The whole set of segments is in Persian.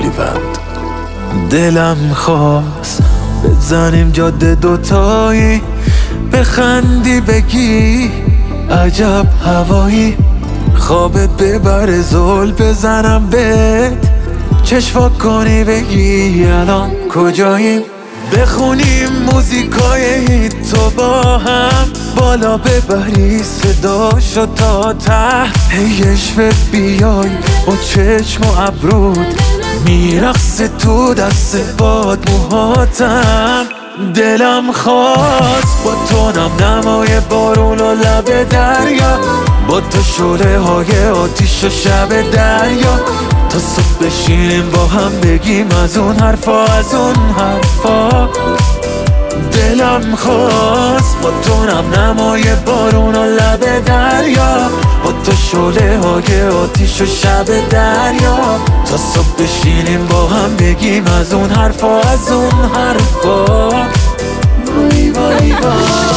پایبند. دلم خواست بزنیم جاده دوتایی، بخندی بگی عجب هوایی، خوابت ببره زل بزنم بهت، چشم کنی بگی الان کجاییم، بخونیم موزیکای هیت تو با هم، بالا ببری صداشو تا ته، هیشوه بیای با چشم و ابرود، میرقصه تو دست باد موهاتم. دلم خواست با تو نمای بارون و لب دریا، با تو شعله های آتیش و شب دریا، تا صبح بشینیم با هم بگیم از اون حرفا از اون حرفا. دلم خواست با تو نمای بارون و لب دریا، با تو شعله های آتیش و شب دریا، تا صبح بشینیم با هم بگیم از اون حرفا از اون حرفا. وای وای وای.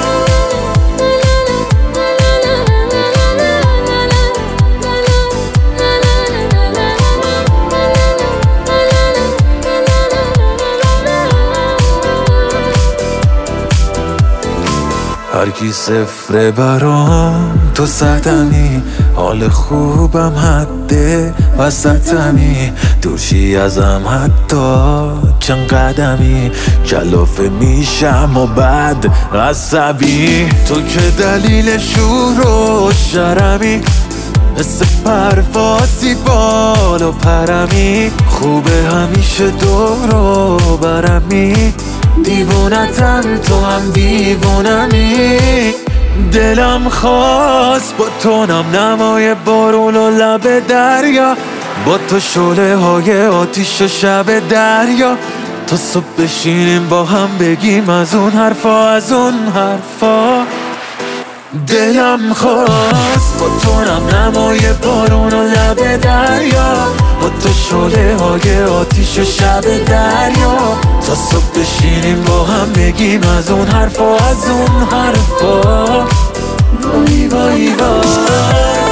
هرکی صفره برام تو سهتمی، حال خوبم حده وسطمی، دورشی ازم حتی چند قدمی، کلافه میشم و بعد عصبی، تو که دلیل شور و شرمی، مثل پروازی بال و پرمی، خوبه همیشه دور و برمی، دیوونتم تو هم دیوونمی. دلم خواست با تو نمای بارون و لب دریا، با تو شعله های آتیش و شب دریا، تا صبح بشینیم با هم بگیم از اون حرفا از اون حرفا. دلم خواست با تو نمای بارون و لب دریا، با تو شعله های آتیش و شب دریا، تا صبح بشینیم با هم بگیم از اون حرفا از اون حرفا. وای وای وای.